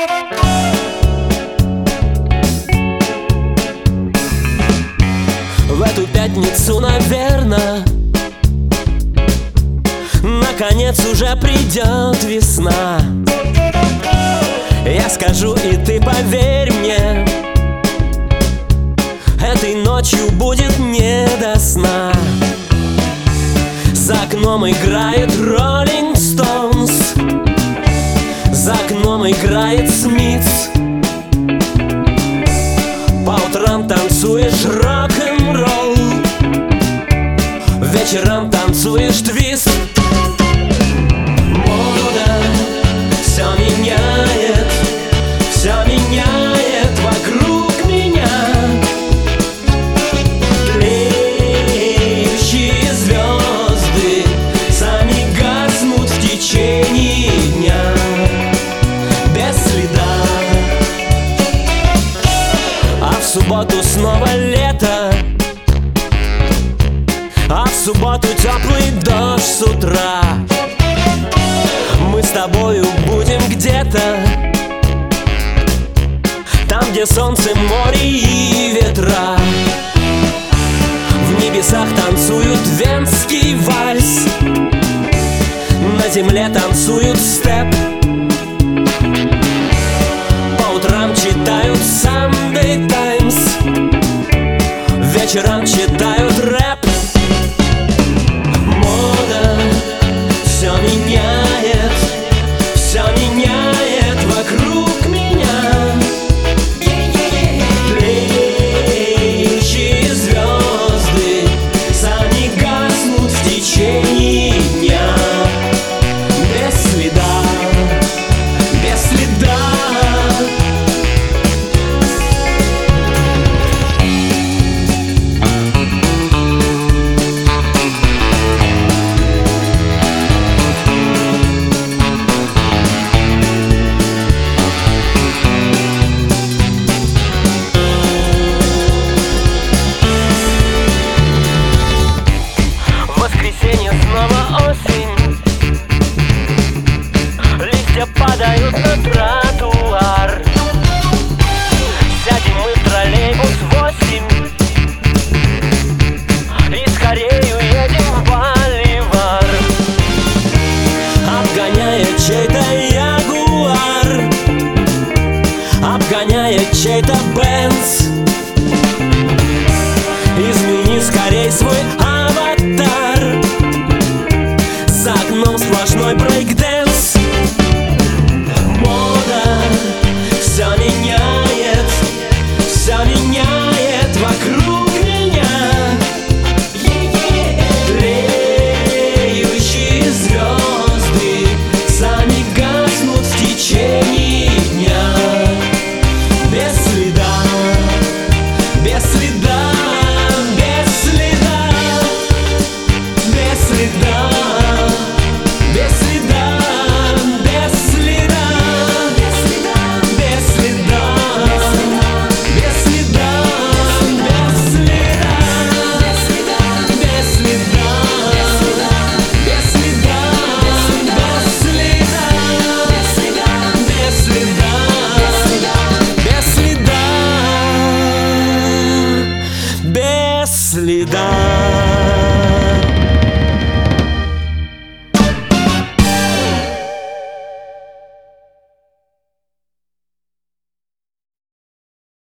В эту пятницу, наверно, наконец уже придет весна. Я скажу, и ты поверь мне, этой ночью будет не до сна. За окном играет Rolling Stones, за окном играет Смитс. По утрам танцуешь рок-н-ролл, вечером танцуешь твист. Мода все меняет вокруг меня. Тлеющие звезды сами гаснут в течение дня, без следа. А в субботу снова лето, а в субботу теплый дождь с утра. Мы с тобою будем где-то там, где солнце, море и ветра. В небесах танцуют венский вальс, на земле танцуют степ. По утрам читают Sunday Times, вечером читают рэп. Мода все меняет вокруг меня. Тлеющие звезды сами гаснут в течение дня, без следа, без следа. Снова осень, листья падают на траву.